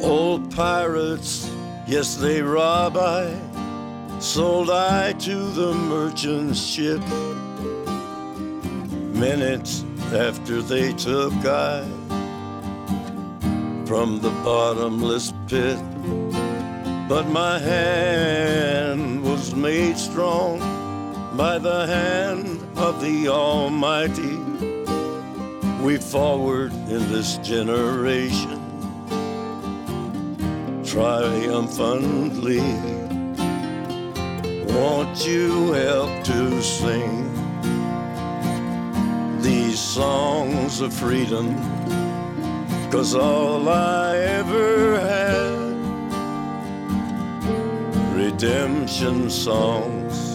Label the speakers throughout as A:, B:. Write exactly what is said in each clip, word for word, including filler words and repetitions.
A: Old pirates, yes, they rob I, sold I to the merchant ship. Minutes after they took I from the bottomless pit. But my hand was made strong by the hand of the Almighty. We forward in this generation triumphantly. Won't you help to sing these songs of freedom? 'Cause all I ever had, redemption songs,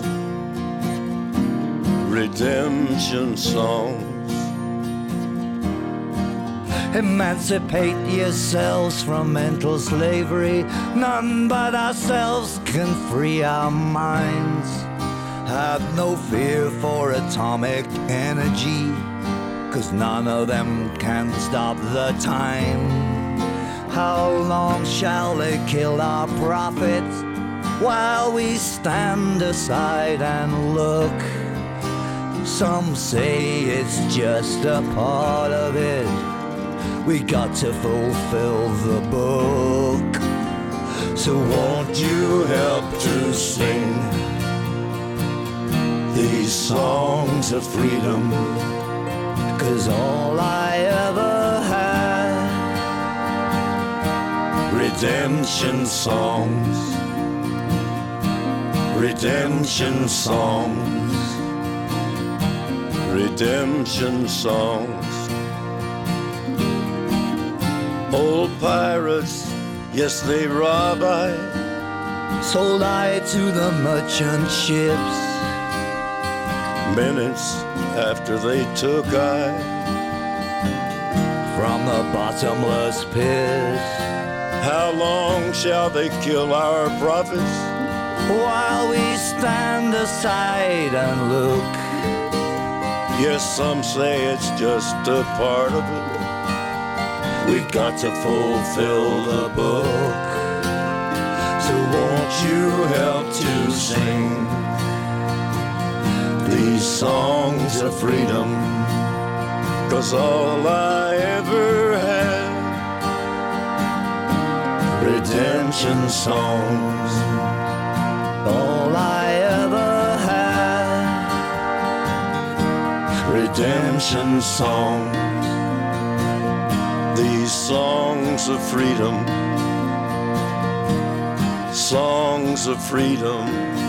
A: redemption songs.
B: Emancipate yourselves from mental slavery. None but ourselves can free our minds. Have no fear for atomic energy, 'cause none of them can stop the time. How long shall they kill our prophets while we stand aside and look? Some say it's just a part of it. We got to fulfill the book. So won't you help to sing these songs of freedom? 'Cause all I ever had, redemption songs, redemption songs, redemption songs. Old pirates, yes, they rob I, sold I to the merchant ships. Minutes after they took I from the bottomless pit. How long shall they kill our prophets while we stand aside and look? Yes, some say it's just a part of it. We got to fulfill the book. So won't you help to sing these songs of freedom? 'Cause all I ever had, redemption songs. All I ever had, redemption songs. These songs of freedom, songs of freedom.